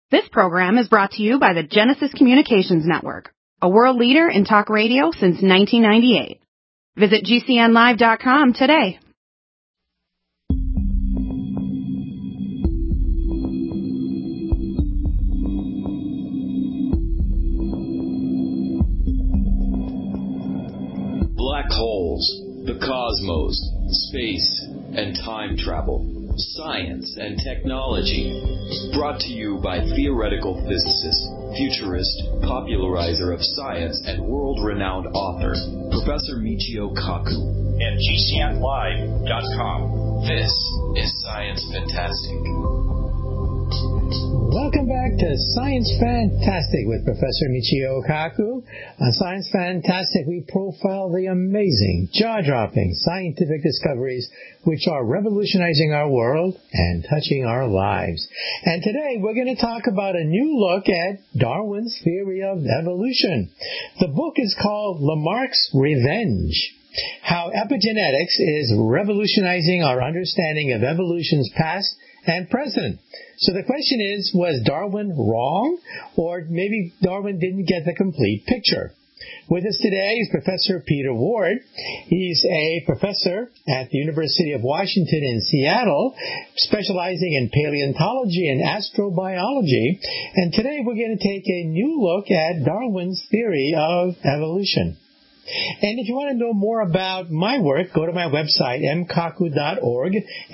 This program is brought to you by the Genesis Communications Network, a world leader in talk radio since 1998. Visit GCNlive.com today. Black holes, the cosmos, space, and time travel. Science and technology. Brought to you by theoretical physicist, futurist, popularizer of science, and world-renowned author, Professor Michio Kaku. And GCNlive.com. This is Science Fantastic. Welcome back to Science Fantastic with Professor Michio Kaku. On Science Fantastic, we profile the amazing, jaw-dropping scientific discoveries which are revolutionizing our world and touching our lives. And today, we're going to talk about a new look at Darwin's theory of evolution. The book is called Lamarck's Revenge: How Epigenetics is Revolutionizing Our Understanding of Evolution's Past and Present. So the question is, was Darwin wrong? Or maybe Darwin didn't get the complete picture. With us today is Professor Peter Ward. He's a professor at the University of Washington in Seattle, specializing in paleontology and astrobiology. And today we're going to take a new look at Darwin's theory of evolution. And if you want to know more about my work, go to my website, mkaku.org,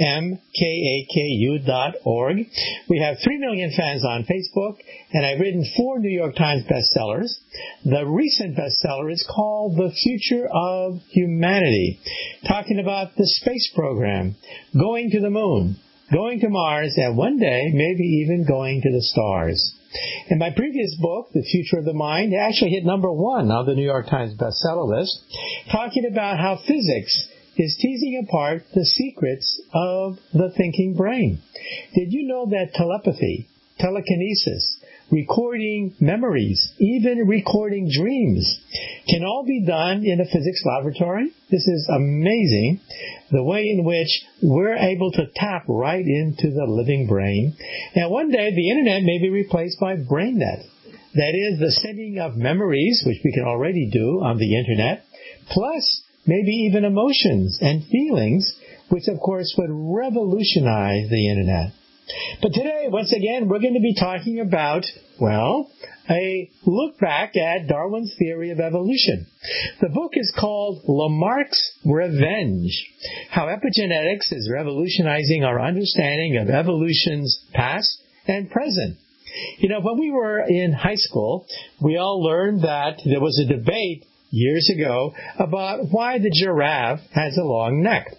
mkaku.org. We have 3 million fans on Facebook, and I've written 4 New York Times bestsellers. The recent bestseller is called The Future of Humanity, talking about the space program, going to the moon, going to Mars, and one day maybe even going to the stars. In my previous book, The Future of the Mind, actually hit number 1 on the New York Times bestseller list, talking about how physics is teasing apart the secrets of the thinking brain. Did you know that telepathy, telekinesis, recording memories, even recording dreams, can all be done in a physics laboratory? This is amazing, the way in which we're able to tap right into the living brain. And one day the internet may be replaced by BrainNet. That is, the sending of memories, which we can already do on the internet, plus maybe even emotions and feelings, which of course would revolutionize the internet. But today, once again, we're going to be talking about, well, a look back at Darwin's theory of evolution. The book is called Lamarck's Revenge: How Epigenetics is Revolutionizing Our Understanding of Evolution's Past and Present. You know, when we were in high school, we all learned that there was a debate years ago about why the giraffe has a long neck.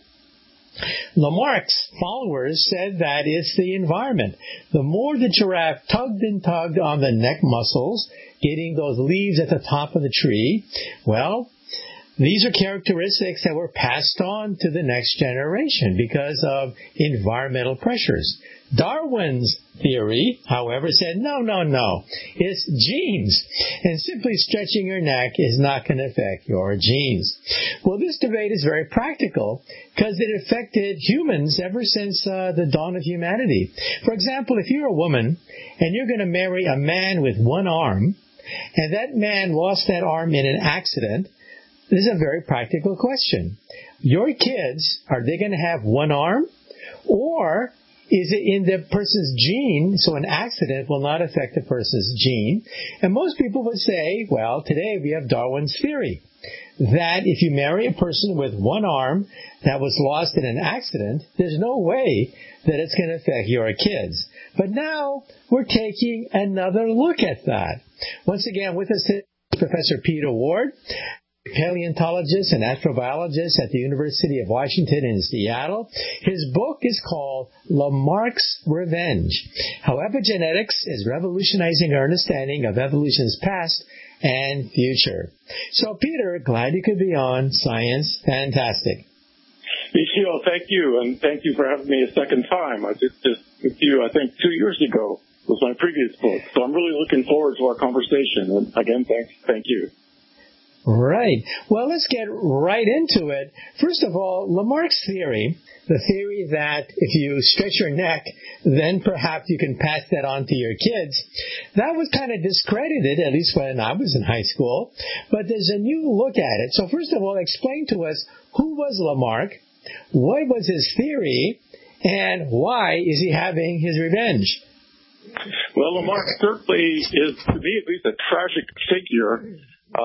Lamarck's followers said that it's the environment. The more the giraffe tugged and tugged on the neck muscles, getting those leaves at the top of the tree, well, these are characteristics that were passed on to the next generation because of environmental pressures. Darwin's theory, however, said, no, it's genes. And simply stretching your neck is not going to affect your genes. Well, this debate is very practical because it affected humans ever since the dawn of humanity. For example, if you're a woman and you're going to marry a man with one arm, and that man lost that arm in an accident, this is a very practical question. Your kids, are they going to have one arm? Or is it in the person's gene, so an accident will not affect the person's gene? And most people would say, well, today we have Darwin's theory, that if you marry a person with one arm that was lost in an accident, there's no way that it's going to affect your kids. But now we're taking another look at that. Once again, with us today is Professor Peter Ward, paleontologist and astrobiologist at the University of Washington in Seattle. His book is called Lamarck's Revenge: How Epigenetics is Revolutionizing Our Understanding of Evolution's Past and Future. So, Peter, glad you could be on Science Fantastic. Michio, thank you, and thank you for having me a second time. I did this with you, I think, 2 years ago. It was my previous book, so I'm really looking forward to our conversation. And again, thank you. Right. Well, let's get right into it. First of all, Lamarck's theory, the theory that if you stretch your neck, then perhaps you can pass that on to your kids, that was kind of discredited, at least when I was in high school. But there's a new look at it. So first of all, explain to us, who was Lamarck? What was his theory? And why is he having his revenge? Well, Lamarck certainly is, to me at least, a tragic figure.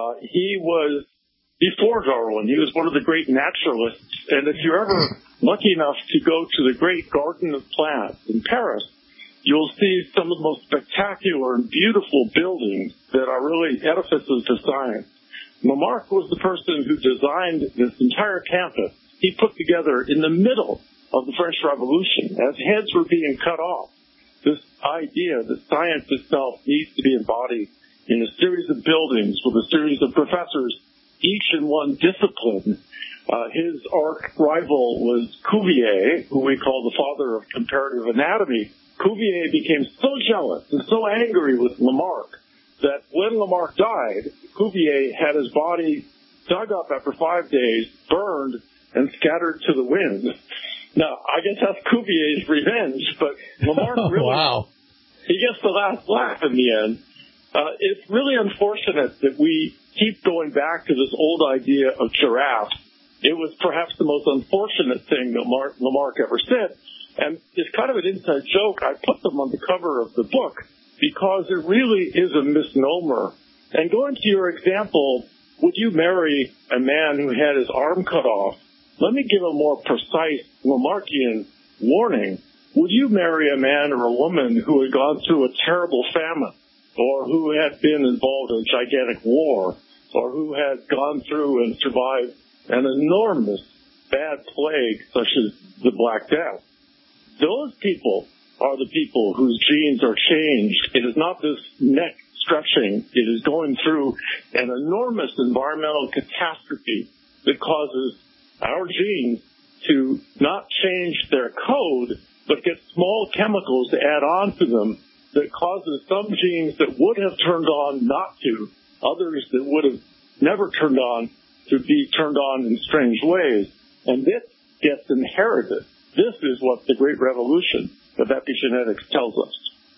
He was, before Darwin, he was one of the great naturalists. And if you're ever lucky enough to go to the great Garden of Plants in Paris, you'll see some of the most spectacular and beautiful buildings that are really edifices to science. Lamarck was the person who designed this entire campus. He put together in the middle of the French Revolution, as heads were being cut off, this idea that science itself needs to be embodied in a series of buildings with a series of professors, each in one discipline. His arch rival was Cuvier, who we call the father of comparative anatomy. Cuvier became so jealous and so angry with Lamarck that when Lamarck died, Cuvier had his body dug up after 5 days, burned, and scattered to the wind. Now, I guess that's Cuvier's revenge, but Lamarck really, he gets the last laugh in the end. It's really unfortunate that we keep going back to this old idea of giraffes. It was perhaps the most unfortunate thing that Lamarck ever said. And it's kind of an inside joke. I put them on the cover of the book because it really is a misnomer. And going to your example, would you marry a man who had his arm cut off? Let me give a more precise Lamarckian warning. Would you marry a man or a woman who had gone through a terrible famine, or who had been involved in a gigantic war, or who had gone through and survived an enormous bad plague such as the Black Death? Those people are the people whose genes are changed. It is not this neck stretching. It is going through an enormous environmental catastrophe that causes our genes to not change their code, but get small chemicals to add on to them that causes some genes that would have turned on not to, others that would have never turned on to be turned on in strange ways. And this gets inherited. This is what the great revolution of epigenetics tells us.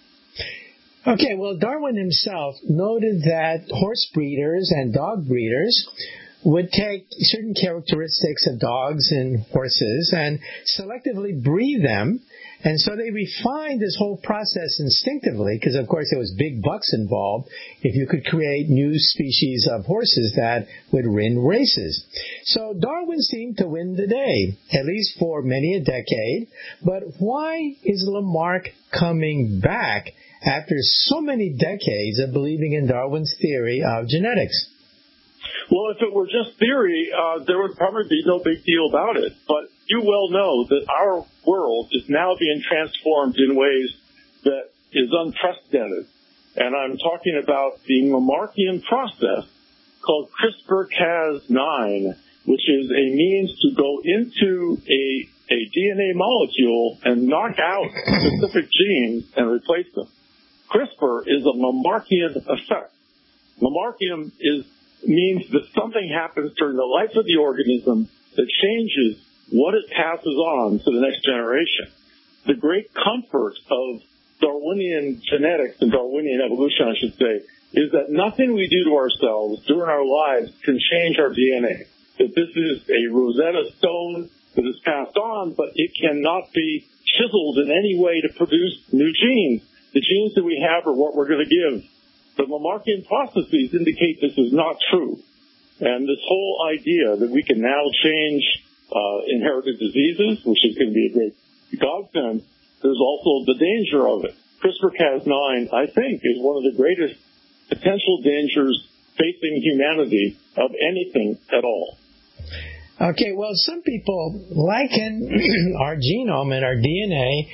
Okay, well, Darwin himself noted that horse breeders and dog breeders would take certain characteristics of dogs and horses and selectively breed them. And so they refined this whole process instinctively, because of course there was big bucks involved if you could create new species of horses that would win races. So Darwin seemed to win the day, at least for many a decade. But why is Lamarck coming back after so many decades of believing in Darwin's theory of genetics? Well, if it were just theory, there would probably be no big deal about it. But you well know that our world is now being transformed in ways that is unprecedented. And I'm talking about the Lamarckian process called CRISPR-Cas9, which is a means to go into a DNA molecule and knock out specific genes and replace them. CRISPR is a Lamarckian effect. Lamarckian means that something happens during the life of the organism that changes what it passes on to the next generation. The great comfort of Darwinian genetics and Darwinian evolution, I should say, is that nothing we do to ourselves during our lives can change our DNA. That this is a Rosetta Stone that is passed on, but it cannot be chiseled in any way to produce new genes. The genes that we have are what we're going to give. The Lamarckian processes indicate this is not true. And this whole idea that we can now change inherited diseases, which is going to be a great godsend, there's also the danger of it. CRISPR-Cas9, I think, is one of the greatest potential dangers facing humanity of anything at all. Okay, well, some people liken our genome and our DNA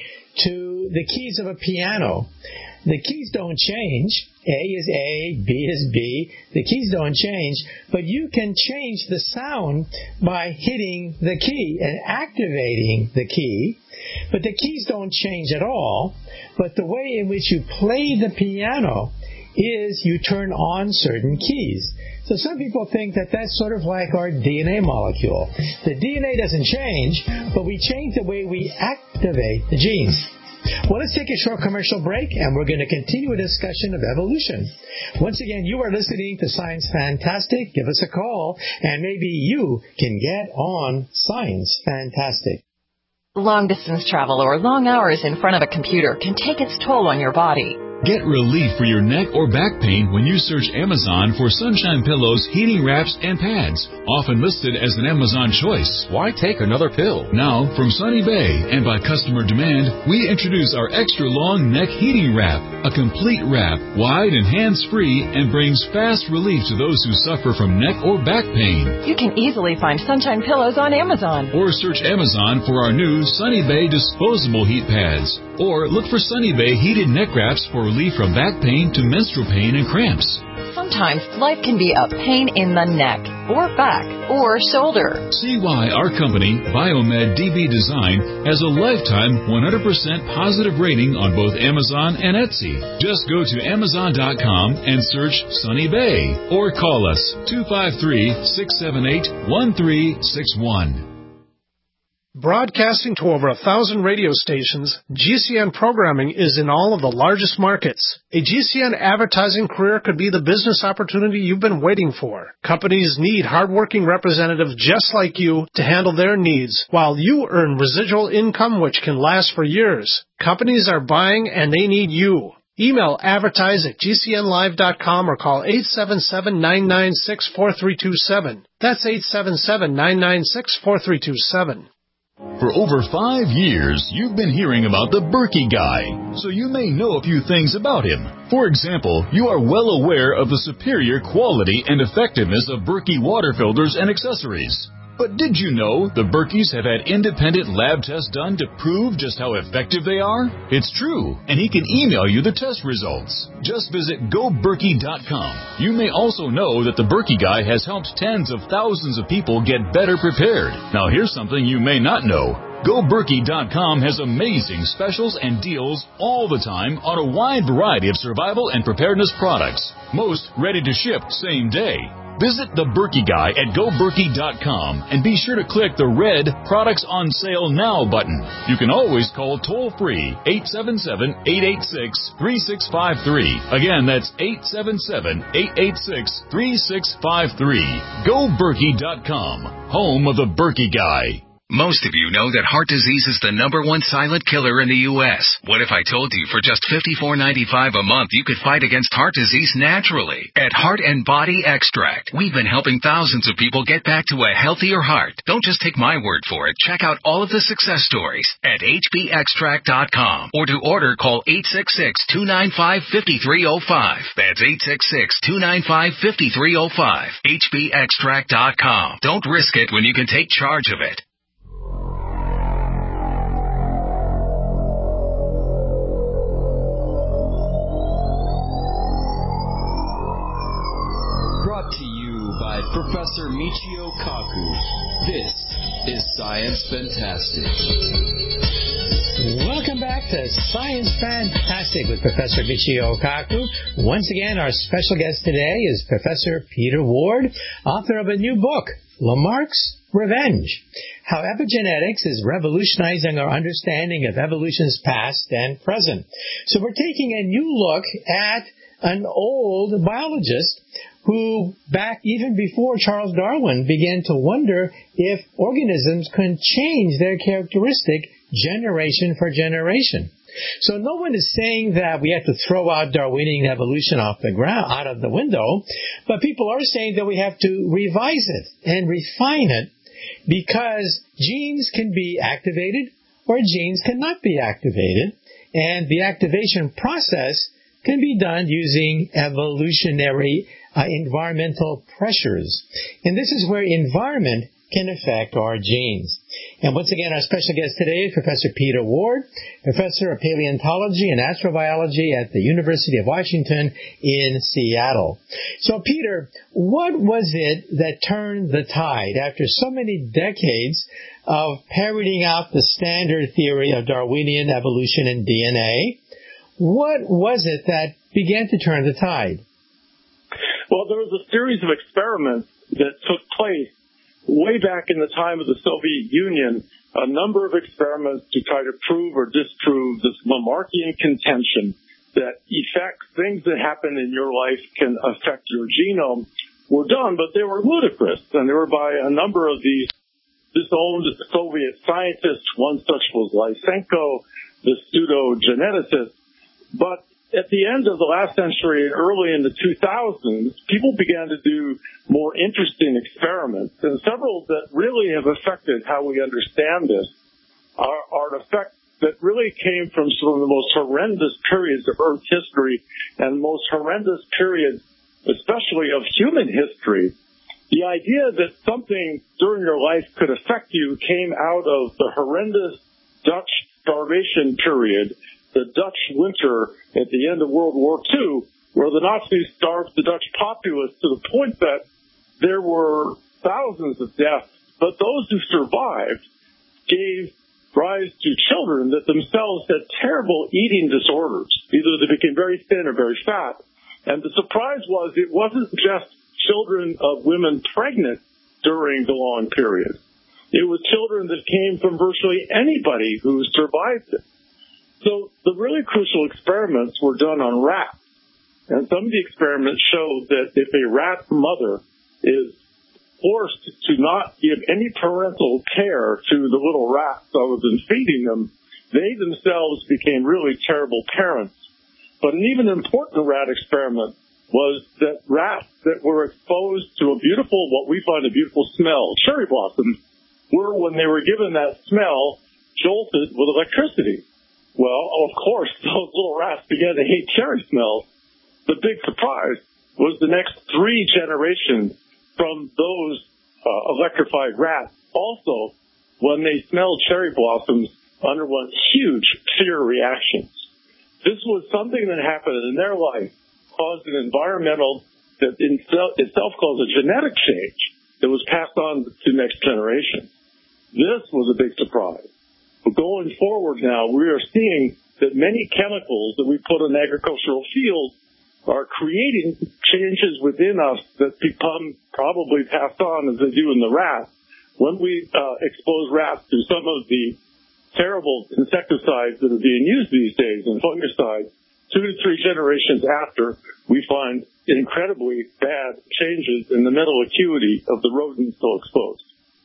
to the keys of a piano. The keys don't change. A is A, B is B. The keys don't change, but you can change the sound by hitting the key and activating the key. But the keys don't change at all, but the way in which you play the piano is you turn on certain keys. So some people think that that's sort of like our DNA molecule. The DNA doesn't change, but we change the way we activate the genes. Well, let's take a short commercial break, and we're going to continue a discussion of evolution. Once again, you are listening to Science Fantastic. Give us a call, and maybe you can get on Science Fantastic. Long-distance travel or long hours in front of a computer can take its toll on your body. Get relief for your neck or back pain when you search Amazon for Sunshine Pillows, heating wraps, and pads. Often listed as an Amazon choice. Why take another pill? Now, from Sunny Bay and by customer demand, we introduce our extra long neck heating wrap. A complete wrap, wide and hands-free, and brings fast relief to those who suffer from neck or back pain. You can easily find Sunshine Pillows on Amazon. Or search Amazon for our new Sunny Bay disposable heat pads. Or look for Sunny Bay heated neck wraps for relief from back pain to menstrual pain and cramps. Sometimes life can be a pain in the neck, or back, or shoulder. See why our company, Biomed DB Design, has a lifetime 100% positive rating on both Amazon and Etsy. Just go to Amazon.com and search Sunny Bay, or call us 253-678-1361. Broadcasting to over 1,000 radio stations, GCN programming is in all of the largest markets. A GCN advertising career could be the business opportunity you've been waiting for. Companies need hardworking representatives just like you to handle their needs, while you earn residual income which can last for years. Companies are buying and they need you. Email advertise@gcnlive.com or call 877-996-4327. That's 877-996-4327. For over 5 years, you've been hearing about the Berkey Guy, so you may know a few things about him. For example, you are well aware of the superior quality and effectiveness of Berkey water filters and accessories. But did you know the Berkeys have had independent lab tests done to prove just how effective they are? It's true, and he can email you the test results. Just visit GoBerkey.com. You may also know that the Berkey Guy has helped tens of thousands of people get better prepared. Now here's something you may not know. GoBerkey.com has amazing specials and deals all the time on a wide variety of survival and preparedness products. Most ready to ship same day. Visit the Berkey Guy at GoBerkey.com and be sure to click the red Products on Sale Now button. You can always call toll-free 877-886-3653. Again, that's 877-886-3653. GoBerkey.com, home of the Berkey Guy. Most of you know that heart disease is the #1 silent killer in the U.S. What if I told you for just $54.95 a month you could fight against heart disease naturally? At Heart and Body Extract, we've been helping thousands of people get back to a healthier heart. Don't just take my word for it. Check out all of the success stories at hbextract.com. Or to order, call 866-295-5305. That's 866-295-5305. hbextract.com. Don't risk it when you can take charge of it. Brought to you by Professor Michio Kaku. This is Science Fantastic. Welcome back to Science Fantastic with Professor Michio Kaku. Once again, our special guest today is Professor Peter Ward, author of a new book, Lamarck's Revenge: How Epigenetics is Revolutionizing Our Understanding of Evolution's Past and Present. So we're taking a new look at an old biologist who, back even before Charles Darwin, began to wonder if organisms can change their characteristic generation for generation. So no one is saying that we have to throw out Darwinian evolution out of the window, but people are saying that we have to revise it and refine it, because genes can be activated or genes cannot be activated, and the activation process can be done using evolutionary environmental pressures. And this is where environment can affect our genes. And once again, our special guest today is Professor Peter Ward, Professor of Paleontology and Astrobiology at the University of Washington in Seattle. So Peter, what was it that turned the tide after so many decades of parroting out the standard theory of Darwinian evolution and DNA? What was it that began to turn the tide? Well, there was a series of experiments that took place way back in the time of the Soviet Union, a number of experiments to try to prove or disprove this Lamarckian contention that things that happen in your life can affect your genome were done, but they were ludicrous, and they were by a number of these disowned Soviet scientists. One such was Lysenko, the pseudo-geneticist. But at the end of the last century and early in the 2000s, people began to do more interesting experiments, and several that really have affected how we understand this are an effect that really came from some of the most horrendous periods of Earth history and most horrendous periods, especially of human history. The idea that something during your life could affect you came out of the horrendous Dutch starvation period, the Dutch winter at the end of World War II, where the Nazis starved the Dutch populace to the point that there were thousands of deaths, but those who survived gave rise to children that themselves had terrible eating disorders. Either they became very thin or very fat. And the surprise was it wasn't just children of women pregnant during the long period. It was children that came from virtually anybody who survived it. So the really crucial experiments were done on rats. And some of the experiments showed that if a rat mother is forced to not give any parental care to the little rats other than feeding them, they themselves became really terrible parents. But an even important rat experiment was that rats that were exposed to a beautiful, what we find a beautiful smell, cherry blossoms, were, when they were given that smell, jolted with electricity. Well, of course, those little rats began to hate cherry smells. The big surprise was the next 3 generations from those electrified rats also, when they smelled cherry blossoms, underwent huge fear reactions. This was something that happened in their life, caused an environmental that itself caused a genetic change that was passed on to next generation. This was a big surprise. But going forward now, we are seeing that many chemicals that we put in agricultural fields are creating changes within us that become probably passed on as they do in the rats. When we expose rats to some of the terrible insecticides that are being used these days and fungicides, 2 to 3 generations after, we find incredibly bad changes in the mental acuity of the rodents so exposed.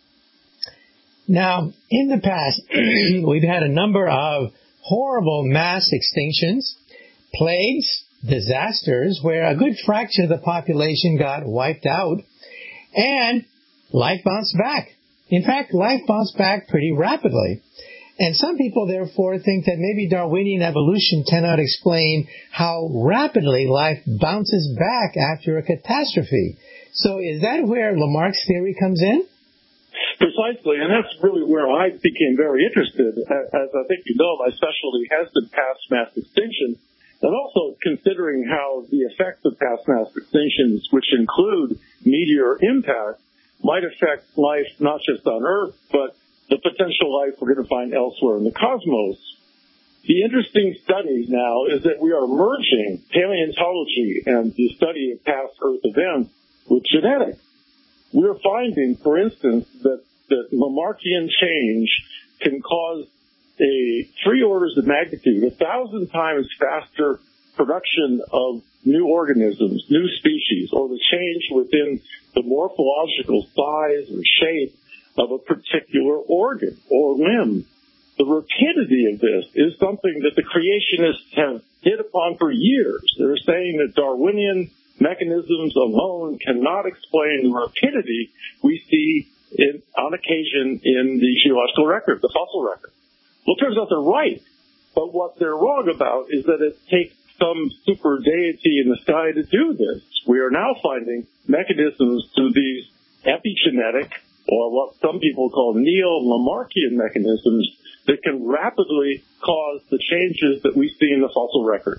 Now, in the past, we've had a number of horrible mass extinctions, plagues, disasters, where a good fraction of the population got wiped out, and life bounced back. In fact, life bounced back pretty rapidly. And some people, therefore, think that maybe Darwinian evolution cannot explain how rapidly life bounces back after a catastrophe. So is that where Lamarck's theory comes in? Precisely, and that's really where I became very interested. As I think you know, my specialty has been past mass extinction, and also considering how the effects of past mass extinctions, which include meteor impact, might affect life not just on Earth, but the potential life we're going to find elsewhere in the cosmos. The interesting study now is that we are merging paleontology and the study of past Earth events with genetics. We're finding, for instance, that Lamarckian change can cause a 3 orders of magnitude, 1,000 times faster production of new organisms, new species, or the change within the morphological size or shape of a particular organ or limb. The rapidity of this is something that the creationists have hit upon for years. They're saying that Darwinian mechanisms alone cannot explain the rapidity we see on occasion in the geological record, the fossil record. Well, it turns out they're right, but what they're wrong about is that it takes some super deity in the sky to do this. We are now finding mechanisms through these epigenetic, or what some people call neo-Lamarckian mechanisms, that can rapidly cause the changes that we see in the fossil record.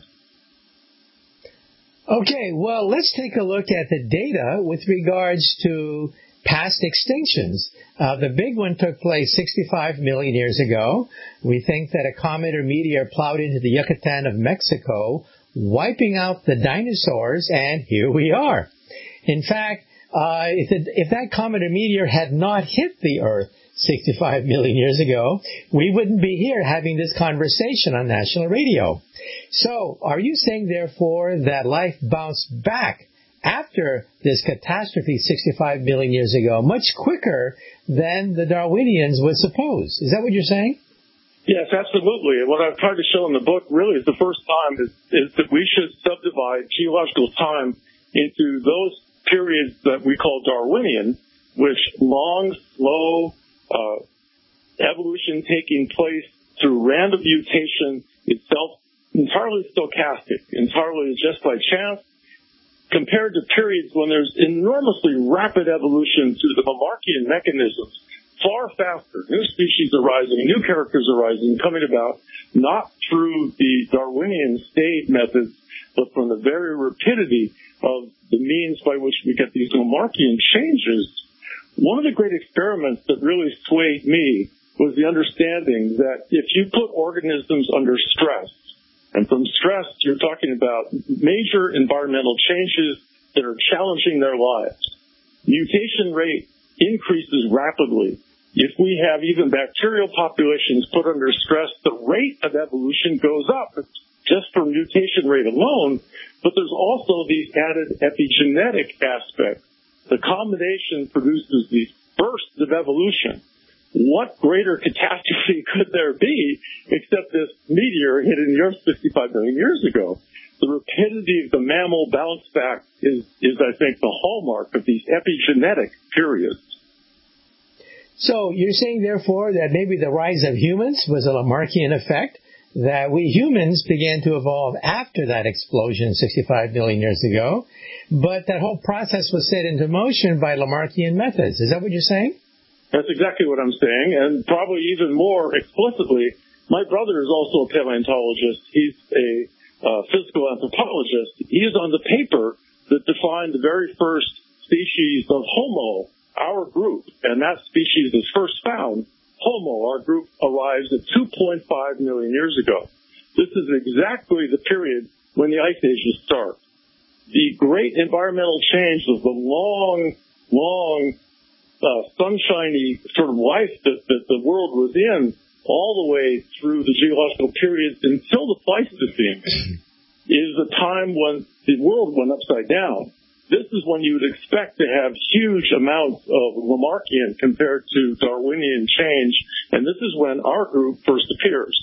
Okay, well, let's take a look at the data with regards to past extinctions. The big one took place 65 million years ago. We think that a comet or meteor plowed into the Yucatan of Mexico, wiping out the dinosaurs, and here we are. In fact, if that comet or meteor had not hit the Earth 65 million years ago, we wouldn't be here having this conversation on national radio. So, are you saying, therefore, that life bounced back after this catastrophe 65 million years ago much quicker than the Darwinians would suppose? Is that what you're saying? Yes, absolutely. And what I've tried to show in the book really is the first time is that we should subdivide geological time into those periods that we call Darwinian, which long, slow evolution taking place through random mutation itself, entirely stochastic, entirely just by chance, compared to periods when there's enormously rapid evolution through the Lamarckian mechanisms, far faster. New species arising, new characters arising, coming about, not through the Darwinian state methods, but from the very rapidity of the means by which we get these Lamarckian changes. One of the great experiments that really swayed me was the understanding that if you put organisms under stress, and from stress you're talking about major environmental changes that are challenging their lives, mutation rate increases rapidly. If we have even bacterial populations put under stress, the rate of evolution goes up just for mutation rate alone, but there's also these added epigenetic aspects. The combination produces these bursts of evolution. What greater catastrophe could there be except this meteor hitting the Earth 65 million years ago? The rapidity of the mammal bounce back is I think, the hallmark of these epigenetic periods. So you're saying, therefore, that maybe the rise of humans was a Lamarckian effect, that we humans began to evolve after that explosion 65 million years ago, but that whole process was set into motion by Lamarckian methods. Is that what you're saying? That's exactly what I'm saying, and probably even more explicitly, my brother is also a paleontologist. He's a physical anthropologist. He is on the paper that defined the very first species of Homo, our group, and that species is first found. Homo, our group, arrives at 2.5 million years ago. This is exactly the period when the ice ages start. The great environmental change of the long, sunshiny sort of life that the world was in all the way through the geological periods until the Pleistocene is the time when the world went upside down. This is when you would expect to have huge amounts of Lamarckian compared to Darwinian change, and this is when our group first appears.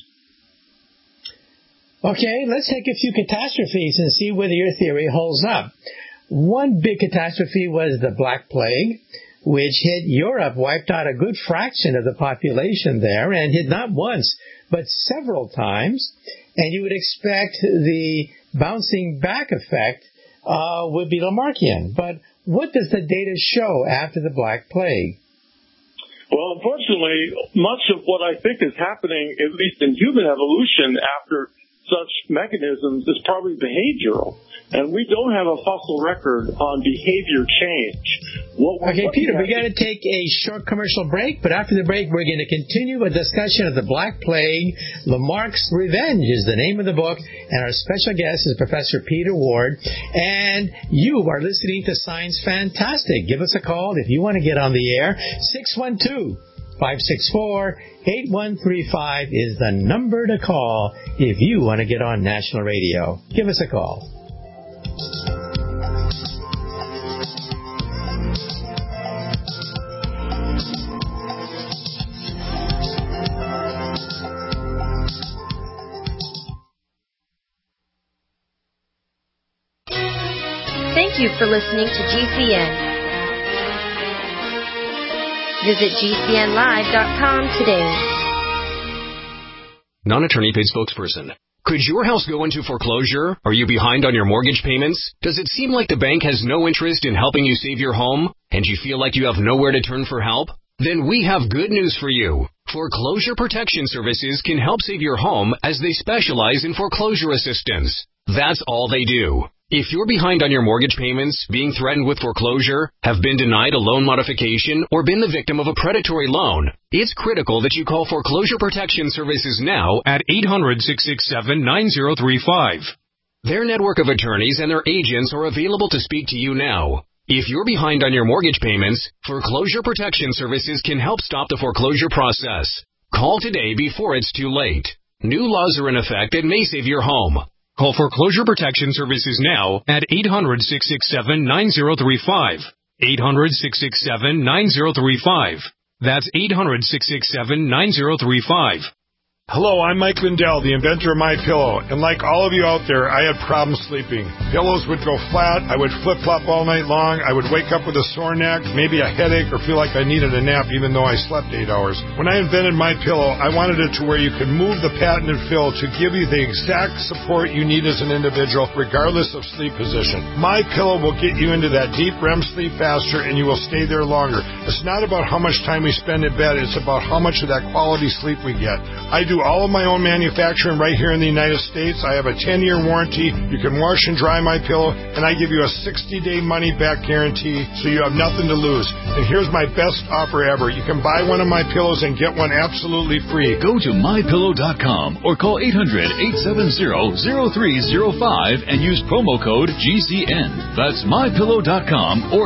Okay, let's take a few catastrophes and see whether your theory holds up. One big catastrophe was the Black Plague, which hit Europe, wiped out a good fraction of the population there, and hit not once, but several times. And you would expect the bouncing back effect would be Lamarckian. But what does the data show after the Black Plague? Well, unfortunately, much of what I think is happening, at least in human evolution, after such mechanisms is probably behavioral. And we don't have a fossil record on behavior change. Okay, Peter, we got to take a short commercial break, but after the break, we're going to continue a discussion of the Black Plague. Lamarck's Revenge is the name of the book, and our special guest is Professor Peter Ward. And you are listening to Science Fantastic. Give us a call if you want to get on the air. 612-564-8135 is the number to call if you want to get on national radio. Give us a call. Thank you for listening to GCN. Visit GCNlive.com today. Non-attorney paid spokesperson. Could your house go into foreclosure? Are you behind on your mortgage payments? Does it seem like the bank has no interest in helping you save your home? And you feel like you have nowhere to turn for help? Then we have good news for you. Foreclosure Protection Services can help save your home as they specialize in foreclosure assistance. That's all they do. If you're behind on your mortgage payments, being threatened with foreclosure, have been denied a loan modification, or been the victim of a predatory loan, it's critical that you call Foreclosure Protection Services now at 800-667-9035. Their network of attorneys and their agents are available to speak to you now. If you're behind on your mortgage payments, Foreclosure Protection Services can help stop the foreclosure process. Call today before it's too late. New laws are in effect that may save your home. Call Foreclosure Protection Services now at 800-667-9035. 800-667-9035. That's 800-667-9035. Hello, I'm Mike Lindell, the inventor of MyPillow, and like all of you out there, I had problems sleeping. Pillows would go flat, I would flip-flop all night long, I would wake up with a sore neck, maybe a headache, or feel like I needed a nap even though I slept 8 hours. When I invented MyPillow, I wanted it to where you could move the patented fill to give you the exact support you need as an individual, regardless of sleep position. MyPillow will get you into that deep REM sleep faster, and you will stay there longer. It's not about how much time we spend in bed, it's about how much of that quality sleep we get. I do all of my own manufacturing right here in the United States. I have a 10-year warranty. You can wash and dry my pillow, and I give you a 60-day money-back guarantee, so you have nothing to lose. And here's my best offer ever. You can buy one of my pillows and get one absolutely free. Go to MyPillow.com or call 800-870-0305 and use promo code GCN. That's MyPillow.com or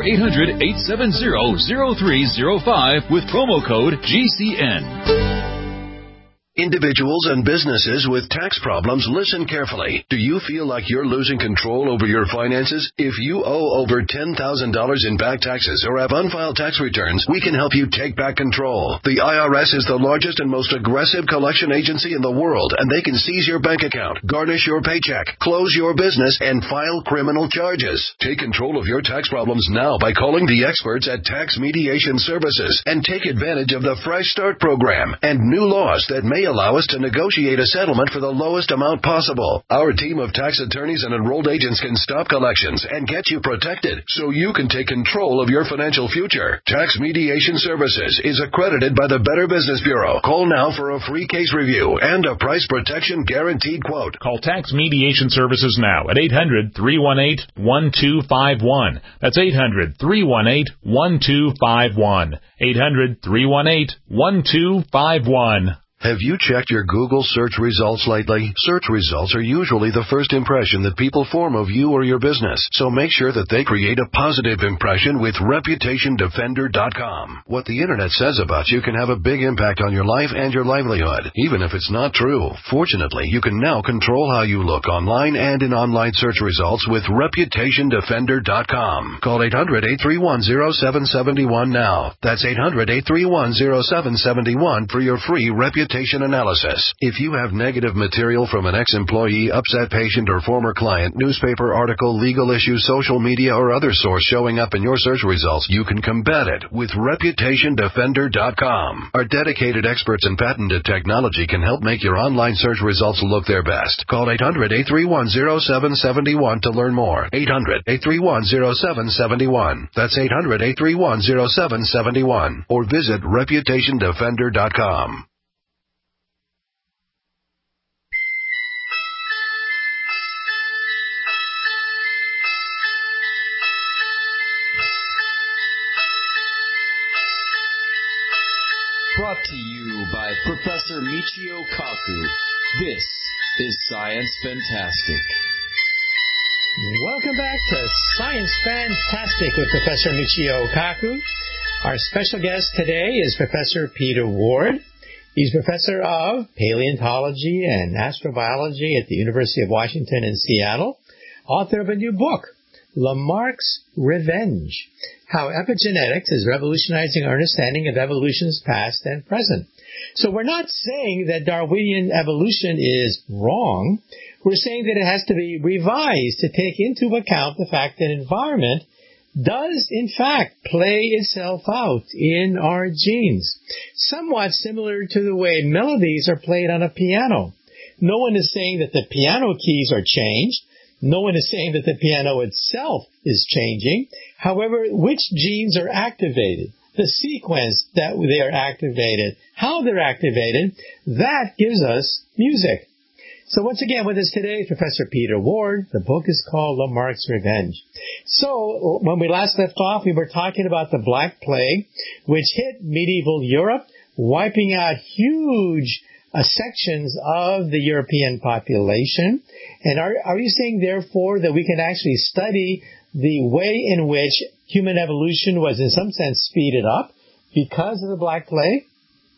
800-870-0305 with promo code GCN. Individuals and businesses with tax problems, listen carefully. Do you feel like you're losing control over your finances? If you owe over $10,000 in back taxes or have unfiled tax returns, we can help you take back control. The IRS is the largest and most aggressive collection agency in the world, and they can seize your bank account, garnish your paycheck, close your business, and file criminal charges. Take control of your tax problems now by calling the experts at Tax Mediation Services and take advantage of the Fresh Start program and new laws that may allow us to negotiate a settlement for the lowest amount possible. Our team of tax attorneys and enrolled agents can stop collections and get you protected so you can take control of your financial future. Tax Mediation Services is accredited by the Better Business Bureau. Call now for a free case review and a price protection guaranteed quote. Call Tax Mediation Services now at 800-318-1251. That's 800-318-1251. 800-318-1251. Have you checked your Google search results lately? Search results are usually the first impression that people form of you or your business, so make sure that they create a positive impression with ReputationDefender.com. What the Internet says about you can have a big impact on your life and your livelihood, even if it's not true. Fortunately, you can now control how you look online and in online search results with ReputationDefender.com. Call 800-831-0771 now. That's 800-831-0771 for your free reputation analysis. If you have negative material from an ex-employee, upset patient, or former client, newspaper article, legal issue, social media, or other source showing up in your search results, you can combat it with ReputationDefender.com. Our dedicated experts in patented technology can help make your online search results look their best. Call 800-831-0771 to learn more. 800-831-0771. That's 800-831-0771. Or visit ReputationDefender.com. Brought to you by Professor Michio Kaku. This is Science Fantastic. Welcome back to Science Fantastic with Professor Michio Kaku. Our special guest today is Professor Peter Ward. He's professor of paleontology and astrobiology at the University of Washington in Seattle, author of a new book, Lamarck's Revenge, How Epigenetics is Revolutionizing Our Understanding of Evolution's Past and Present. So we're not saying that Darwinian evolution is wrong. We're saying that it has to be revised to take into account the fact that environment does, in fact, play itself out in our genes, somewhat similar to the way melodies are played on a piano. No one is saying that the piano keys are changed. No one is saying that the piano itself is changing. However, which genes are activated, the sequence that they are activated, how they're activated, that gives us music. So once again with us today is Professor Peter Ward. The book is called Lamarck's Revenge. So when we last left off, we were talking about the Black Plague, which hit medieval Europe, wiping out huge sections of the European population. And are you saying, therefore, that we can actually study the way in which human evolution was in some sense speeded up because of the Black Plague?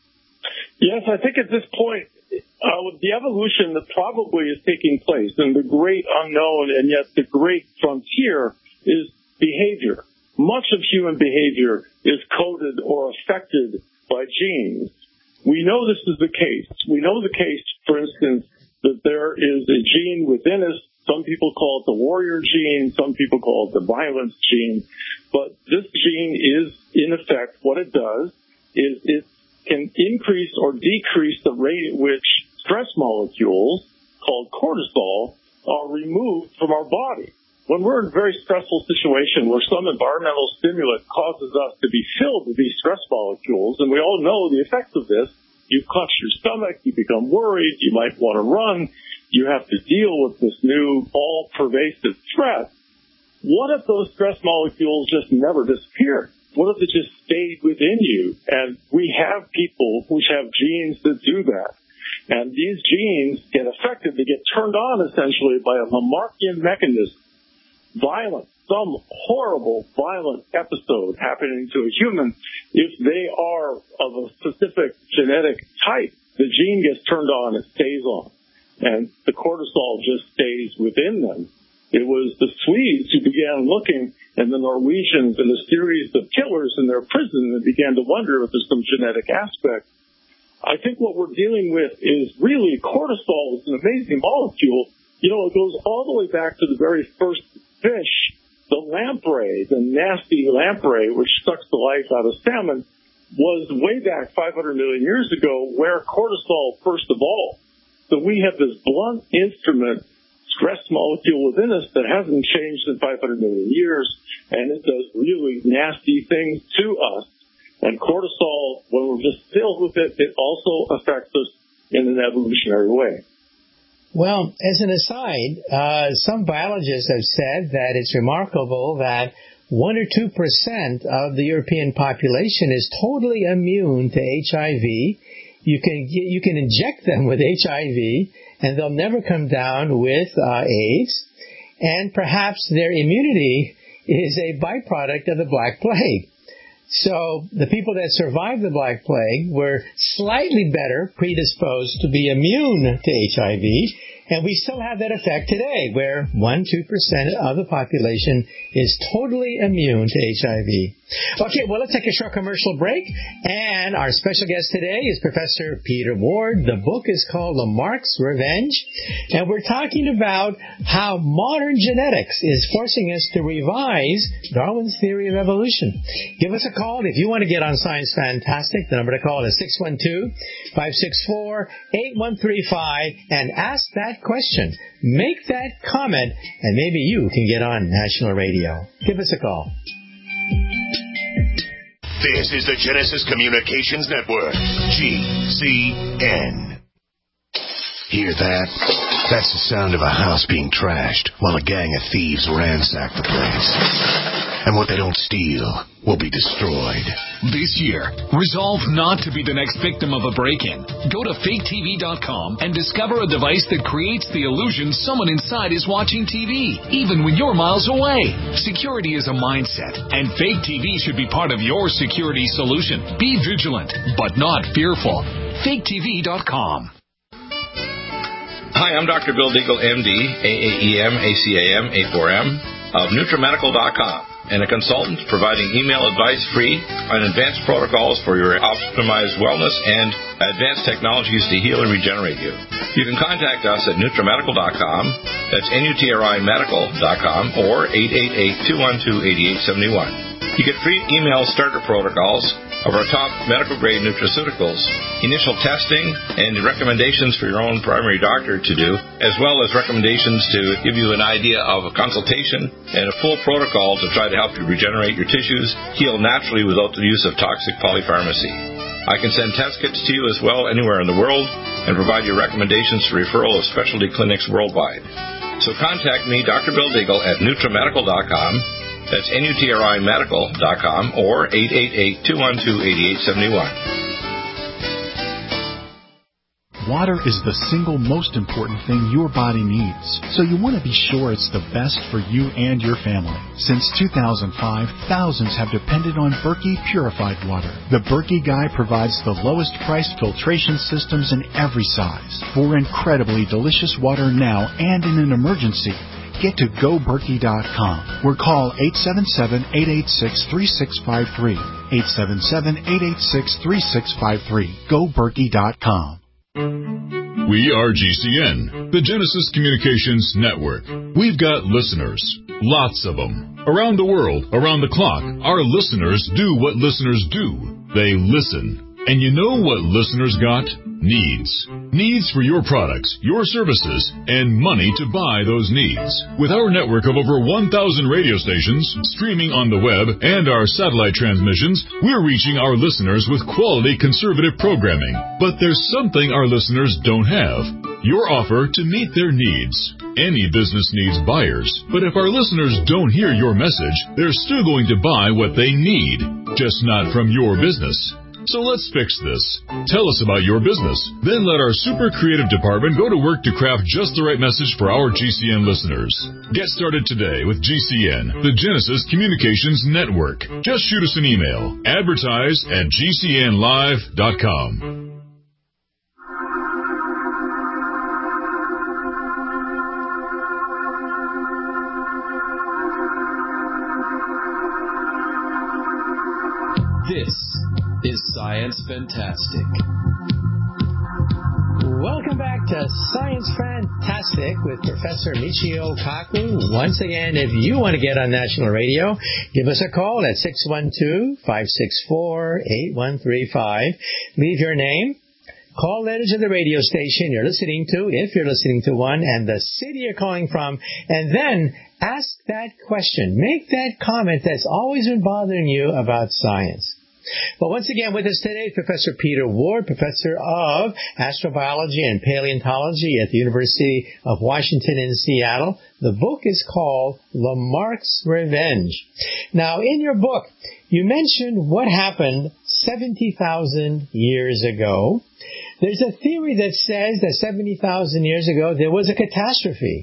Yes, I think at this point, the evolution that probably is taking place and the great unknown and yet the great frontier is behavior. Much of human behavior is coded or affected by genes. We know this is the case. We know the case, for instance, that there is a gene within us. Some people call it the warrior gene. Some people call it the violence gene. But this gene is, in effect, what it does is it can increase or decrease the rate at which stress molecules, called cortisol, are removed from our body. When we're in a very stressful situation where some environmental stimulus causes us to be filled with these stress molecules, and we all know the effects of this, you clutch your stomach, you become worried, you might want to run, you have to deal with this new all-pervasive threat. What if those stress molecules just never disappeared? What if it just stayed within you? And we have people who have genes that do that. And these genes get affected, they get turned on essentially by a Lamarckian mechanism. Violence, some horrible violent episode happening to a human, if they are of a specific genetic type, the gene gets turned on, it stays on. And the cortisol just stays within them. It was the Swedes who began looking, and the Norwegians, and a series of killers in their prison, and began to wonder if there's some genetic aspect. I think what we're dealing with is really cortisol is an amazing molecule. You know, it goes all the way back to the very first fish, the lamprey, the nasty lamprey, which sucks the life out of salmon, was way back 500 million years ago where cortisol first evolved. So we have this blunt instrument, stress molecule within us that hasn't changed in 500 million years, and it does really nasty things to us. And cortisol, when we're just filled with it, it also affects us in an evolutionary way. Well, as an aside, some biologists have said that it's remarkable that 1 or 2% of the European population is totally immune to HIV. You can inject them with HIV, and they'll never come down with AIDS. And perhaps their immunity is a byproduct of the Black Plague. So the people that survived the Black Plague were slightly better predisposed to be immune to HIV, and we still have that effect today, where 1-2% of the population is totally immune to HIV. Okay, well, let's take a short commercial break, and our special guest today is Professor Peter Ward. The book is called Lamarck's Revenge, and we're talking about how modern genetics is forcing us to revise Darwin's theory of evolution. Give us a call if you want to get on Science Fantastic. The number to call is 612-564-8135 and ask that question. Make that comment, and maybe you can get on national radio. Give us a call. This is the Genesis Communications Network, GCN. Hear that? That's the sound of a house being trashed while a gang of thieves ransack the place. And what they don't steal will be destroyed. This year, resolve not to be the next victim of a break-in. Go to faketv.com and discover a device that creates the illusion someone inside is watching TV, even when you're miles away. Security is a mindset, and Fake TV should be part of your security solution. Be vigilant, but not fearful. faketv.com. Hi, I'm Dr. Bill Deagle, MD, AAEM, ACAM, A4M, of NutriMedical.com, and a consultant providing email advice free on advanced protocols for your optimized wellness and advanced technologies to heal and regenerate you. You can contact us at NutriMedical.com, that's NutriMedical.com, or 888-212-8871. You get free email starter protocols of our top medical-grade nutraceuticals, initial testing, and recommendations for your own primary doctor to do, as well as recommendations to give you an idea of a consultation and a full protocol to try to help you regenerate your tissues, heal naturally without the use of toxic polypharmacy. I can send test kits to you as well anywhere in the world and provide you recommendations for referral of specialty clinics worldwide. So contact me, Dr. Bill Deagle, at NutriMedical.com. That's NutriMedical.com or 888-212-8871. Water is the single most important thing your body needs, so you want to be sure it's the best for you and your family. Since 2005, thousands have depended on Berkey purified water. The Berkey Guy provides the lowest priced filtration systems in every size for incredibly delicious water now and in an emergency. Get to GoBerkey.com or call 877-886-3653. 877-886-3653. GoBerkey.com. We are GCN, the Genesis Communications Network. We've got listeners, lots of them. Around the world, around the clock, our listeners do what listeners do. They listen. And you know what listeners got? Needs. Needs for your products, your services, and money to buy those needs. With our network of over 1,000 radio stations, streaming on the web, and our satellite transmissions, we're reaching our listeners with quality conservative programming. But there's something our listeners don't have. Your offer to meet their needs. Any business needs buyers, but if our listeners don't hear your message, they're still going to buy what they need, just not from your business. So let's fix this. Tell us about your business. Then let our super creative department go to work to craft just the right message for our GCN listeners. Get started today with GCN, the Genesis Communications Network. Just shoot us an email. Advertise@GCNlive.com. This is Science Fantastic. Welcome back to Science Fantastic with Professor Michio Kaku. Once again, if you want to get on national radio, give us a call at 612-564-8135. Leave your name, call letters of the radio station you're listening to, if you're listening to one, and the city you're calling from, and then ask that question. Make that comment that's always been bothering you about science. But once again, with us today, Professor Peter Ward, Professor of Astrobiology and Paleontology at the University of Washington in Seattle. The book is called Lamarck's Revenge. Now, in your book, you mentioned what happened 70,000 years ago. There's a theory that says that 70,000 years ago, there was a catastrophe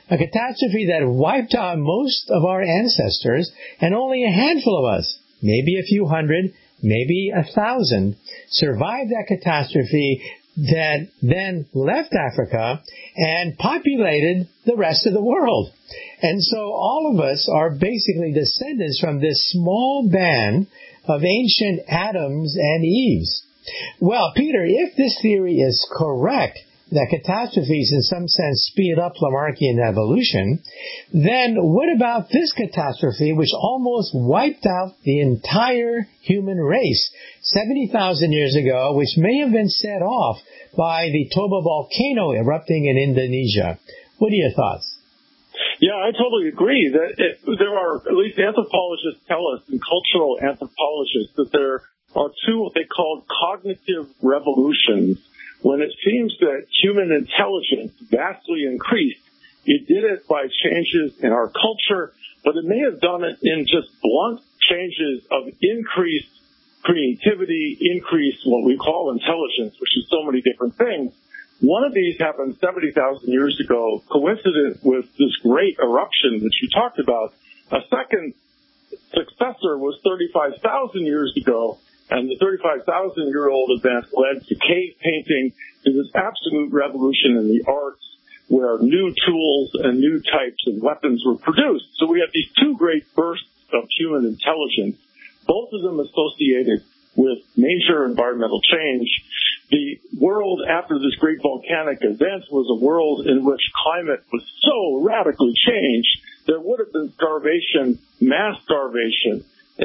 that wiped out most of our ancestors, and only a handful of us, maybe a few hundred, maybe 1,000, survived that catastrophe that then left Africa and populated the rest of the world. And so all of us are basically descendants from this small band of ancient Adams and Eves. Well, Peter, if this theory is correct, that catastrophes in some sense speed up Lamarckian evolution, then what about this catastrophe which almost wiped out the entire human race 70,000 years ago, which may have been set off by the Toba volcano erupting in Indonesia? What are your thoughts? Yeah, I totally agree that there are, at least anthropologists tell us, and cultural anthropologists, that there are two what they call cognitive revolutions. When it seems that human intelligence vastly increased, it did it by changes in our culture, but it may have done it in just blunt changes of increased creativity, increased what we call intelligence, which is so many different things. One of these happened 70,000 years ago, coincident with this great eruption that you talked about. A second successor was 35,000 years ago. And the 35,000-year-old event led to cave painting, to this absolute revolution in the arts where new tools and new types of weapons were produced. So we have these two great bursts of human intelligence, both of them associated with major environmental change. The world after this great volcanic event was a world in which climate was so radically changed, there would have been starvation, mass starvation,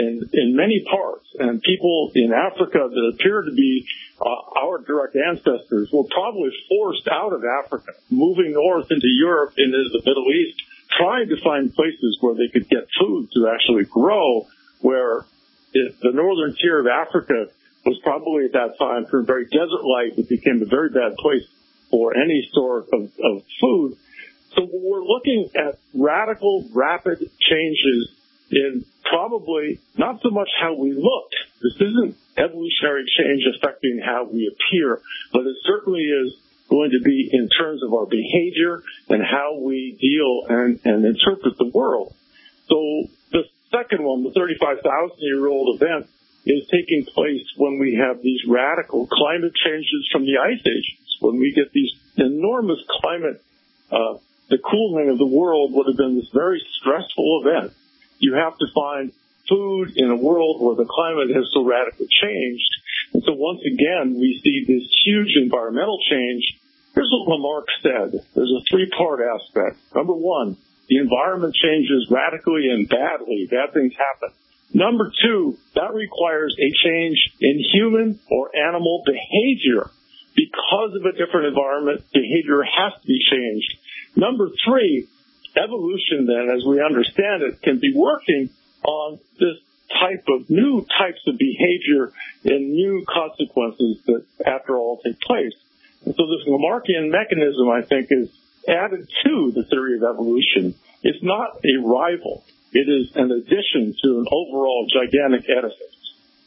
in many parts, and people in Africa that appear to be our direct ancestors were probably forced out of Africa, moving north into Europe and into the Middle East, trying to find places where they could get food to actually grow, where the northern tier of Africa was probably at that time, for very desert-like, it became a very bad place for any sort of food. So we're looking at radical, rapid changes in probably not so much how we look. This isn't evolutionary change affecting how we appear, but it certainly is going to be in terms of our behavior and how we deal and interpret the world. So the second one, the 35,000-year-old event, is taking place when we have these radical climate changes from the ice ages, when we get these enormous climate, the cooling of the world would have been this very stressful event. You have to find food in a world where the climate has so radically changed. And so once again, we see this huge environmental change. Here's what Lamarck said. There's a three-part aspect. Number one, the environment changes radically and badly. Bad things happen. Number two, that requires a change in human or animal behavior. Because of a different environment, behavior has to be changed. Number three, evolution then, as we understand it, can be working on this type of new types of behavior and new consequences that, after all, take place. And so this Lamarckian mechanism, I think, is added to the theory of evolution. It's not a rival. It is an addition to an overall gigantic edifice.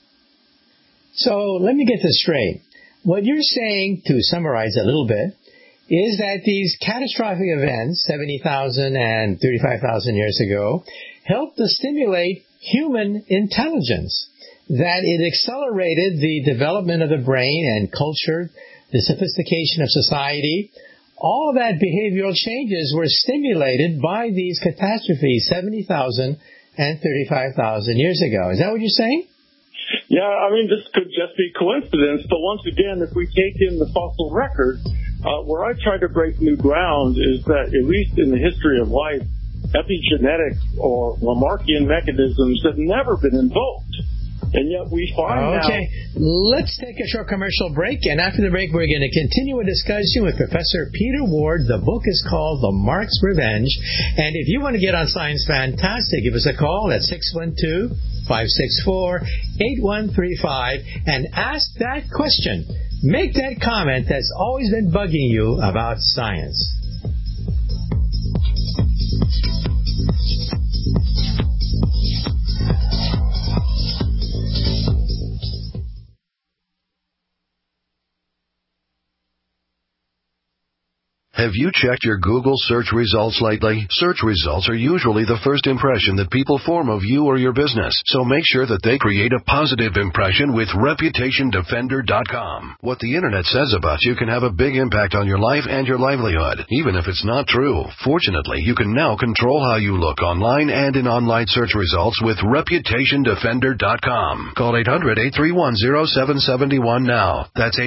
So let me get this straight. What you're saying, to summarize a little bit, is that these catastrophic events, 70,000 and 35,000 years ago, helped to stimulate human intelligence, that it accelerated the development of the brain and culture, the sophistication of society. All that behavioral changes were stimulated by these catastrophes 70,000 and 35,000 years ago. Is that what you're saying? Yeah, I mean, this could just be coincidence, but once again, if we take in the fossil record, where I try to break new ground is that, at least in the history of life, epigenetic or Lamarckian mechanisms have never been invoked. And yet we find Okay, let's take a short commercial break, and after the break we're going to continue a discussion with Professor Peter Ward. The book is called Lamarck's Revenge, and if you want to get on Science Fantastic, give us a call at 612-564-8135 and ask that question. Make that comment that's always been bugging you about science. Have you checked your Google search results lately? Search results are usually the first impression that people form of you or your business, so make sure that they create a positive impression with ReputationDefender.com. What the Internet says about you can have a big impact on your life and your livelihood, even if it's not true. Fortunately, you can now control how you look online and in online search results with ReputationDefender.com. Call 800-831-0771 now. That's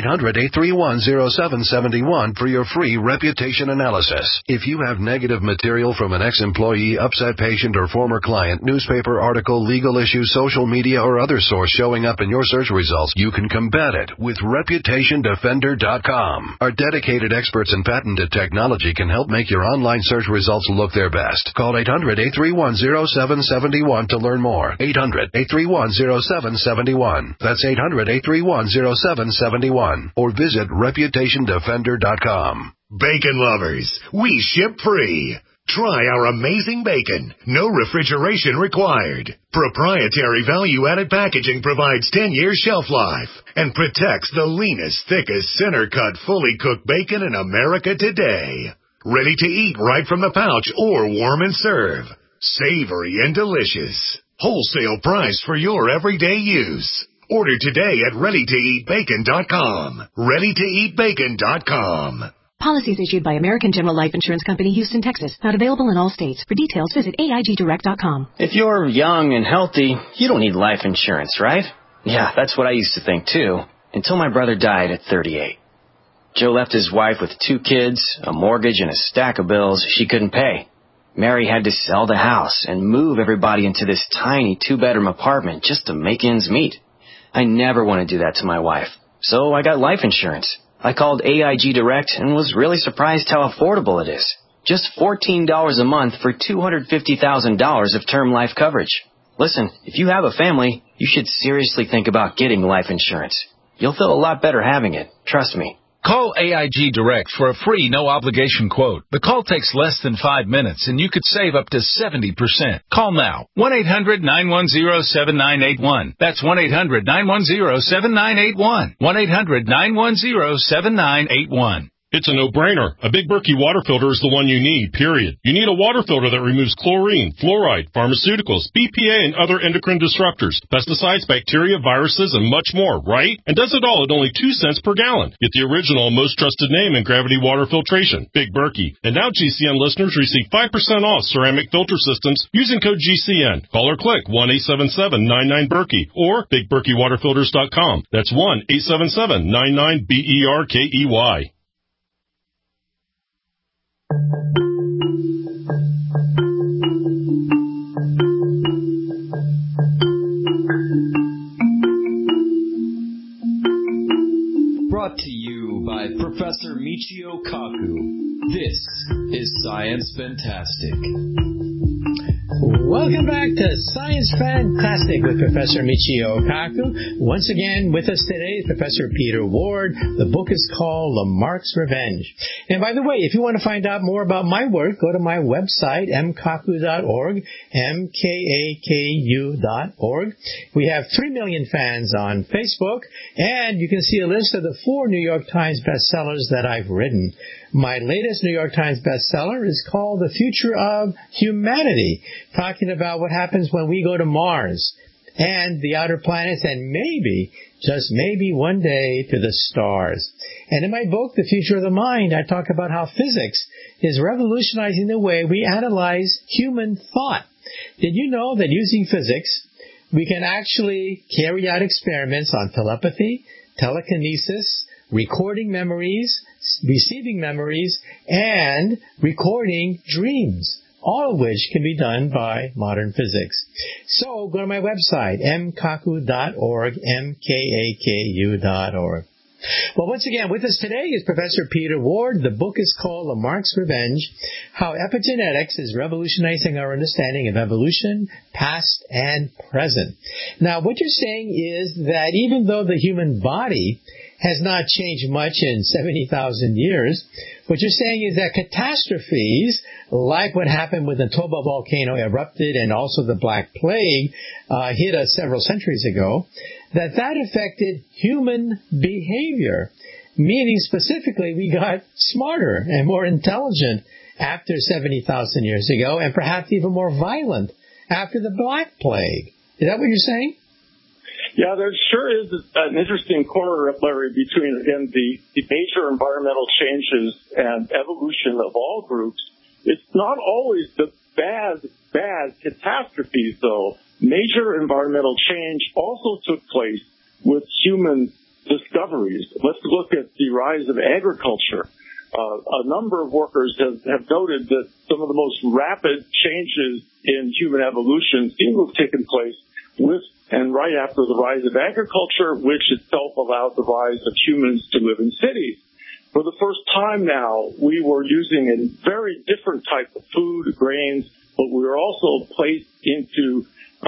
800-831-0771 for your free reputation analysis. If you have negative material from an ex-employee, upset patient, or former client, newspaper article, legal issue, social media, or other source showing up in your search results, you can combat it with ReputationDefender.com. Our dedicated experts in patented technology can help make your online search results look their best. Call 800-831-0771 to learn more. 800-831-0771. That's 800-831-0771. Or visit ReputationDefender.com. Bacon lovers, we ship free. Try our amazing bacon. No refrigeration required. Proprietary value-added packaging provides 10 years shelf life and protects the leanest, thickest, center-cut, fully cooked bacon in America today. Ready to eat right from the pouch or warm and serve. Savory and delicious. Wholesale price for your everyday use. Order today at ReadyToEatBacon.com. ReadyToEatBacon.com. Policies issued by American General Life Insurance Company, Houston, Texas. Not available in all states. For details, visit AIGDirect.com. If you're young and healthy, you don't need life insurance, right? Yeah, that's what I used to think, too. Until my brother died at 38. Joe left his wife with 2 kids, a mortgage, and a stack of bills she couldn't pay. Mary had to sell the house and move everybody into this tiny 2-bedroom apartment just to make ends meet. I never want to do that to my wife, so I got life insurance. I called AIG Direct and was really surprised how affordable it is. Just $14 a month for $250,000 of term life coverage. Listen, if you have a family, you should seriously think about getting life insurance. You'll feel a lot better having it. Trust me. Call AIG Direct for a free, no-obligation quote. The call takes less than 5 minutes, and you could save up to 70%. Call now. 1-800-910-7981. That's 1-800-910-7981. 1-800-910-7981. It's a no-brainer. A Big Berkey water filter is the one you need, period. You need a water filter that removes chlorine, fluoride, pharmaceuticals, BPA, and other endocrine disruptors, pesticides, bacteria, viruses, and much more, right? And does it all at only 2 cents per gallon. Get the original, most trusted name in gravity water filtration, Big Berkey. And now GCN listeners receive 5% off ceramic filter systems using code GCN. Call or click 1-877-99-BERKEY or BigBerkeyWaterFilters.com. That's 1-877-99-BERKEY. Brought to you by Professor Michio Kaku. This is Science Fantastic. Welcome back to Science Fantastic with Professor Michio Kaku. Once again, with us today is Professor Peter Ward. The book is called Lamarck's Revenge. And by the way, if you want to find out more about my work, go to my website, mkaku.org, mkaku.org. We have 3 million fans on Facebook, and you can see a list of the 4 New York Times bestsellers that I've written. My latest New York Times bestseller is called The Future of Humanity, talking about what happens when we go to Mars and the outer planets and maybe, just maybe one day to the stars. And in my book, The Future of the Mind, I talk about how physics is revolutionizing the way we analyze human thought. Did you know that using physics, we can actually carry out experiments on telepathy, telekinesis, recording memories, receiving memories, and recording dreams, all of which can be done by modern physics. So go to my website, mkaku.org, mkaku.org. Well, once again, with us today is Professor Peter Ward. The book is called Lamarck's Revenge, How Epigenetics is Revolutionizing Our Understanding of Evolution, Past and Present. Now, what you're saying is that even though the human body has not changed much in 70,000 years, what you're saying is that catastrophes, like what happened when the Toba volcano erupted and also the Black Plague hit us several centuries ago, that affected human behavior, meaning specifically we got smarter and more intelligent after 70,000 years ago, and perhaps even more violent after the Black Plague. Is that what you're saying? Yeah, there sure is an interesting corollary between, again, the major environmental changes and evolution of all groups. It's not always the bad catastrophes, though. Major environmental change also took place with human discoveries. Let's look at the rise of agriculture. A number of workers have noted that some of the most rapid changes in human evolution seem to have taken place with and right after the rise of agriculture, which itself allowed the rise of humans to live in cities. For the first time now, we were using a very different type of food, grains, but we were also placed into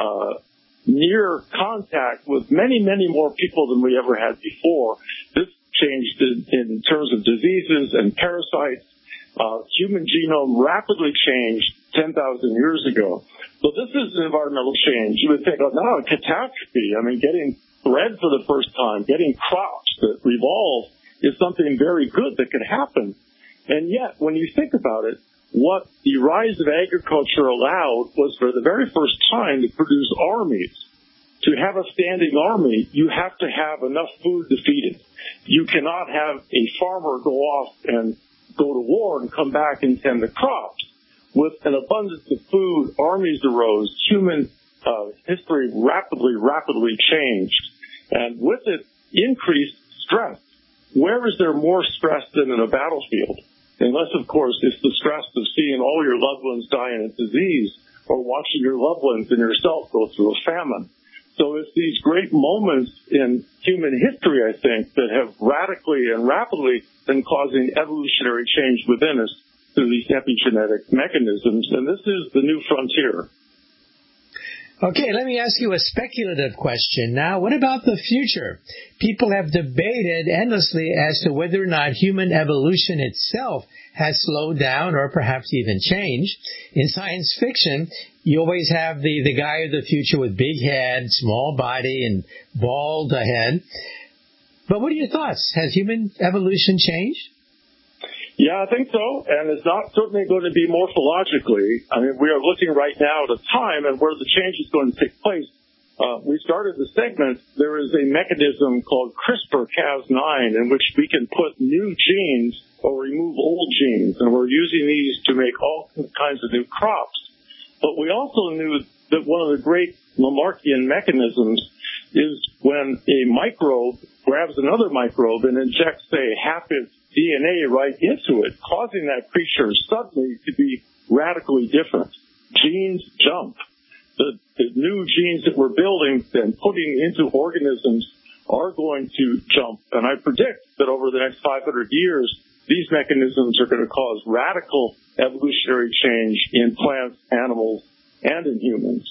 near contact with many, many more people than we ever had before. This changed in terms of diseases and parasites. Human genome rapidly changed 10,000 years ago. So this is an environmental change. You would think, oh, no, a catastrophe. I mean, getting bread for the first time, getting crops that revolve is something very good that could happen. And yet, when you think about it, what the rise of agriculture allowed was for the very first time to produce armies. To have a standing army, you have to have enough food to feed it. You cannot have a farmer go off and go to war and come back and tend the crops. With an abundance of food, armies arose. Human history rapidly changed. And with it, increased stress. Where is there more stress than in a battlefield? Unless, of course, it's the stress of seeing all your loved ones die in a disease or watching your loved ones and yourself go through a famine. So it's these great moments in human history, I think, that have radically and rapidly been causing evolutionary change within us through these epigenetic mechanisms, and this is the new frontier. Okay, let me ask you a speculative question now. What about the future? People have debated endlessly as to whether or not human evolution itself has slowed down or perhaps even changed. In science fiction, you always have the guy of the future with big head, small body, and bald head. But what are your thoughts? Has human evolution changed? Yeah, I think so, and it's not certainly going to be morphologically. I mean, we are looking right now at a time and where the change is going to take place. We started the segment. There is a mechanism called CRISPR-Cas9 in which we can put new genes or remove old genes, and we're using these to make all kinds of new crops. But we also knew that one of the great Lamarckian mechanisms is when a microbe grabs another microbe and injects, say, half its DNA right into it, causing that creature suddenly to be radically different. Genes jump. The new genes that we're building and putting into organisms are going to jump. And I predict that over the next 500 years, these mechanisms are going to cause radical evolutionary change in plants, animals, and in humans.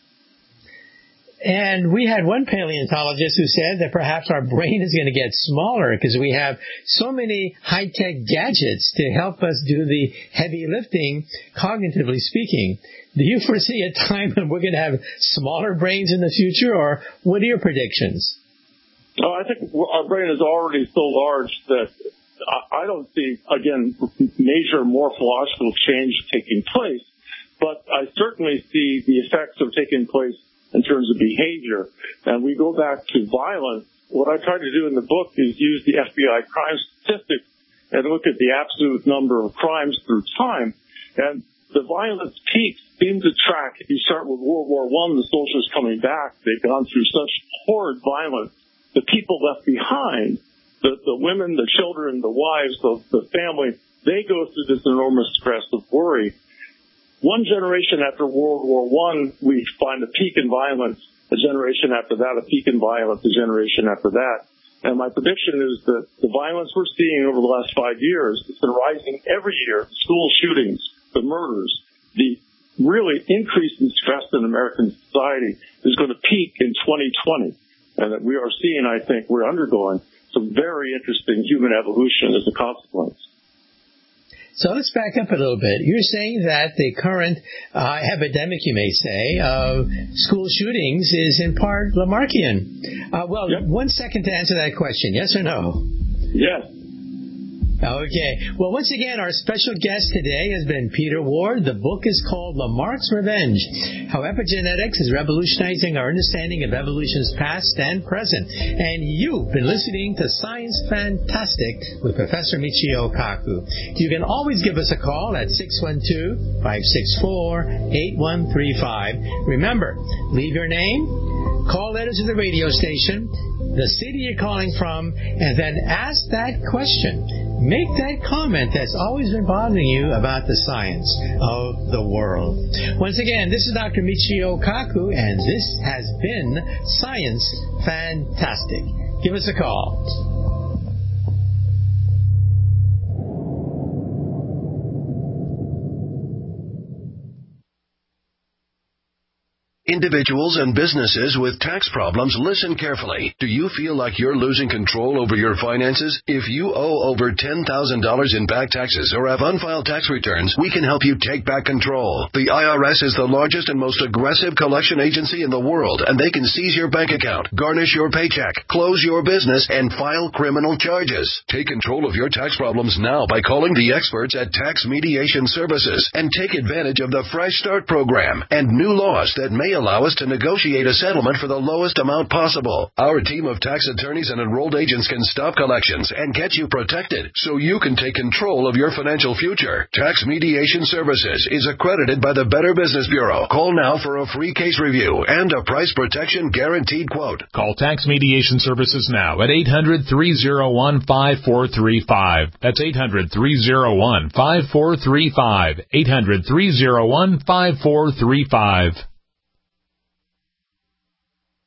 And we had one paleontologist who said that perhaps our brain is going to get smaller because we have so many high-tech gadgets to help us do the heavy lifting, cognitively speaking. Do you foresee a time when we're going to have smaller brains in the future, or what are your predictions? Oh, I think our brain is already so large that I don't see, again, major morphological change taking place, but I certainly see the effects of taking place in terms of behavior. And we go back to violence. What I try to do in the book is use the FBI crime statistics and look at the absolute number of crimes through time. And the violence peaks seem to track. If you start with World War I, the soldiers coming back, they've gone through such horrid violence. The people left behind, the women, the children, the wives, the family, they go through this enormous stress of worry. One generation after World War I, we find a peak in violence. A generation after that, a peak in violence. A generation after that. And my prediction is that the violence we're seeing over the last 5 years has been rising every year. School shootings, the murders, the really increase in stress in American society is going to peak in 2020. And that we are seeing, I think, we're undergoing some very interesting human evolution as a consequence. So let's back up a little bit. You're saying that the current epidemic, you may say, of school shootings is in part Lamarckian. Yep. 1 second to answer that question. Yes or no? Yes. Okay. Well, once again, our special guest today has been Peter Ward. The book is called Lamarck's Revenge, How Epigenetics is Revolutionizing Our Understanding of Evolution's Past and Present. And you've been listening to Science Fantastic with Professor Michio Kaku. You can always give us a call at 612-564-8135. Remember, leave your name, call letters to the radio station, the city you're calling from, and then ask that question. Make that comment that's always been bothering you about the science of the world. Once again, this is Dr. Michio Kaku, and this has been Science Fantastic. Give us a call. Individuals and businesses with tax problems, listen carefully. Do you feel like you're losing control over your finances? If you owe over $10,000 in back taxes or have unfiled tax returns, we can help you take back control. The IRS is the largest and most aggressive collection agency in the world, and they can seize your bank account, garnish your paycheck, close your business, and file criminal charges. Take control of your tax problems now by calling the experts at Tax Mediation Services and take advantage of the Fresh Start program and new laws that may allow us to negotiate a settlement for the lowest amount possible. Our team of tax attorneys and enrolled agents can stop collections and get you protected so you can take control of your financial future. Tax Mediation Services is accredited by the Better Business Bureau. Call now for a free case review and a price protection guaranteed quote. Call Tax Mediation Services now at 800-301-5435. That's 800-301-5435. 800-301-5435.